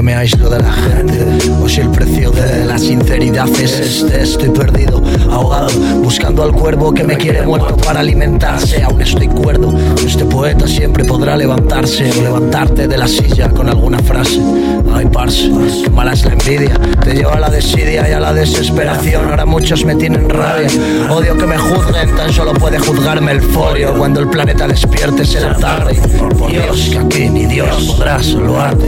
que me aíslo de la gente, o si el precio de la sinceridad es este. Estoy perdido, ahogado, buscando al cuervo que me quiere muerto para alimentarse. Aún estoy cuerdo, este poeta siempre podrá levantarse o levantarte de la silla con alguna frase. Ay, parce, qué mala es la envidia, te lleva a la desidia y a la desesperación. Ahora muchos me tienen rabia, odio que me juzguen, tan solo puede juzgarme el folio. Cuando el planeta despierte será tarde, por Dios, que aquí ni Dios podrá salvarte.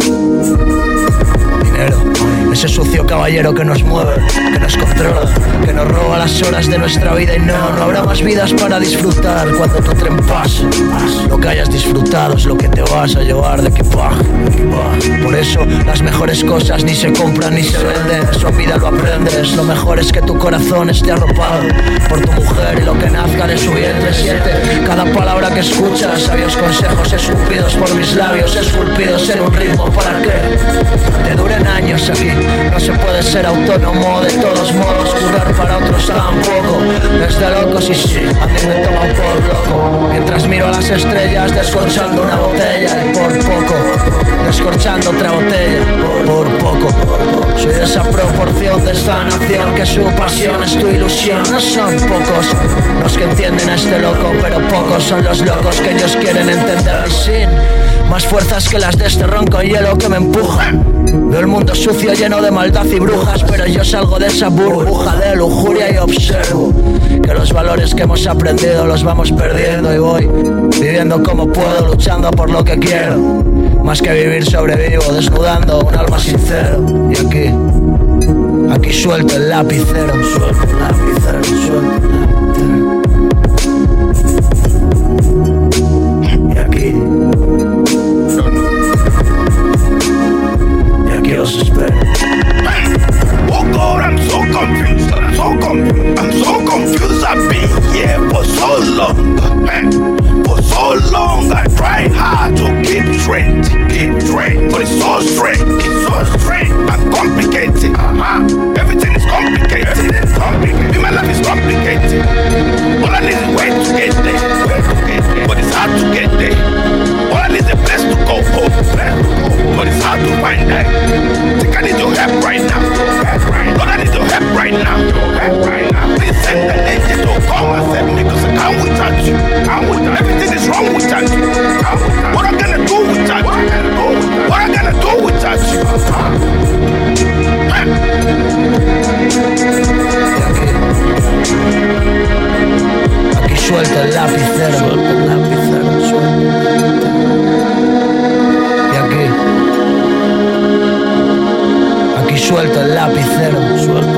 Dinero, ese sucio caballero que nos mueve, que nos controla, que nos roba las horas de nuestra vida. Y no habrá más vidas para disfrutar cuando tu tren pase. Lo que hayas disfrutado es lo que te vas a llevar de equipaje. Por eso las mejores cosas ni se compran ni se venden, eso en vida lo aprendes. Lo mejor es que tu corazón esté arropado por tu mujer y lo que nazca de su vientre siente cada palabra que escuchas. Sabios consejos escupidos por mis labios, esculpidos en un ritmo para que te duren años aquí. No se puede ser autónomo de todos modos, currar para otros tampoco. Desde locos y sí, a mí me toma por loco, mientras miro a las estrellas descorchando una botella y por poco descorchando otra botella, por poco. Soy de esa proporción de esta nación que su pasión es tu ilusión. No son pocos los que entienden a este loco, pero pocos son los locos que ellos quieren entender. Y sin más fuerzas que las de este ronco hielo que me empujan, veo el mundo sucio lleno de maldad y brujas, pero yo salgo de esa burbuja de lujuria y observo que los valores que hemos aprendido los vamos perdiendo. Y voy viviendo como puedo, luchando por lo que quiero. Más que vivir sobrevivo, desnudando un alma sincero. Y aquí suelto el lapicero, suelto el lapicero, suelto el lapicero. Y aquí os espero. Oh God, I'm so confused, I'm so confused. I've been here for so long. For so long I tried hard to keep straight, but it's so strange, and complicated. Everything is complicated. My life is complicated. All I need is way to get there, but it's hard to get there. All I need is a place to go home, but it's hard to find that. Think I need your help right now. Lord, I need your help right now. Please send an angel to come and save me, cause I can't without you. Everything is wrong without you. What I'm gonna do without you? What I'm gonna do without you? Aquí suelto el lapicero, suelto el lapicero, suelto el lapicero. Y aquí suelto el lapicero, suelto